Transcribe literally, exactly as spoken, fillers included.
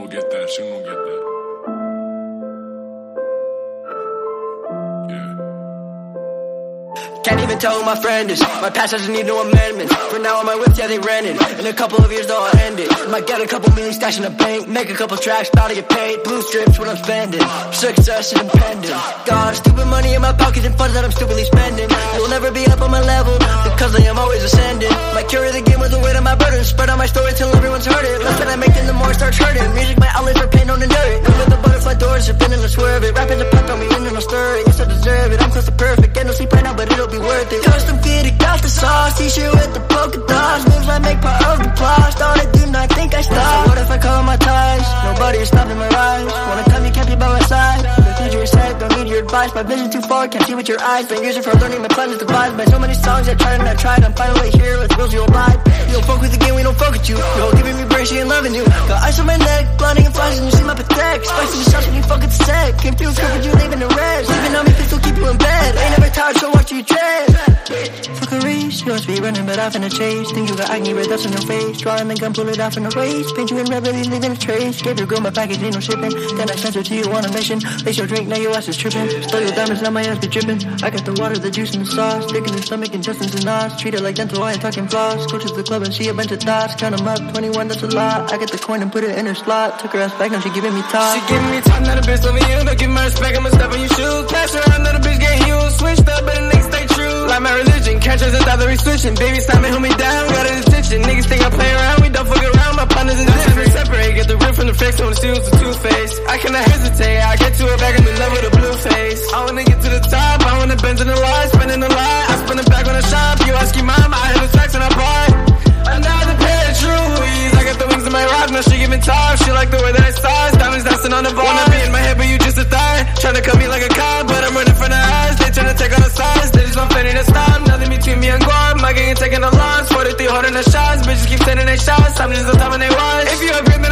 gon' get that, she gon' get that. Yeah. Can't even tell who my friend is. My past doesn't need no amendments. For now on my whips, yeah, they rented. In a couple of years, though, I'll end it. Might get a couple million stash in the bank. Make a couple tracks, bout to get paid. Blue strips when I'm spending. Success independent. Got stupid money in my pockets and funds that I'm stupidly spending. You'll never be up on my level, because I am always ascending. Might carry the game with the weight of my burden. Spread out my story till everyone's heard it. Less than I make, then the more it starts hurting. Music, my outlet for pain, don't endure it. With the butterfly doors, it's been in the swerve it. Rapping the pump on me, in and I'll stir it. Yes, I deserve it. I'm close to perfect. Get no sleep right now, but it'll be worth it. Custom fitted, got the sauce. T-shirt with the polka dots. Moves I make part of the plot. Started, do not think I stop. So what if I call my ties? Nobody is stopping my rise. Wanna come, you can't be by my side. The future is set, don't need your advice. My vision too far, can't see with your eyes. Been using for learning, my plan is devised. By so many songs I tried and I tried. I'm finally here, with rules you abide. You don't fuck with the game, we don't fuck with you. You're giving me brain, she ain't loving you. Got ice on my neck, blinding and flashes, and you see my pathetic. Spicy the shots when you fuck with the set. Came through, scope, you leaving the rest. Sleeping on me, pistol, keep you in bed. Ain't never tired, so watch you tread. Fuck a race, you must be running, but off in a chase. Think you got acne, red dust on your face. Drawing the gun, pull it off in a race. Paint you in red, really leaving a trace. Gave your girl my package, ain't no shipping. Then I sent her to you on a mission. Lace your drink, now your ass is tripping. Stole your diamonds, now my ass be dripping. I got the water, the juice, and the sauce. Stick in the stomach, intestines and knots. Treat it like dental, I ain't talking floss. Go to the club and see a bunch of thoughts. Count them up, twenty-one, that's a lot. I get the coin and put it in her slot. Took her ass back, now she giving me top. She giving me top, not a bitch loving you. Don't give my respect, I'ma step on your shoes. Pass around, not a bitch getting you. Switched up, but the niggas stay true. Like my religion, catch us and thought that we switching. Baby, stop me, hold me down, got an attention. Niggas think I play around, we don't fuck around. My partners is different, separate. Get the rip from the fix, I wanna see who's the two-face. I cannot hesitate, I get to it back, I'm in love with a blue face. I wanna get to the top, I wanna bend in the line, spending a lot. I spend it back on the shop, you ask your mom, I have a tax and I buy. Another pair of Trulies, I got the wings of my rock, now she giving top. She like the way that I size, diamonds dancing on the bar. Wanna be in my head, but you just a thigh. Tryna cut me like a cop, but I'm running from the eyes. They tryna take on the size, they just want Fanny to stop. Nothing between me and Guam, my gang ain't taking a loss. forty-three holding the shots, bitches keep sending their shots. I'm just on top of their watch. If you agree,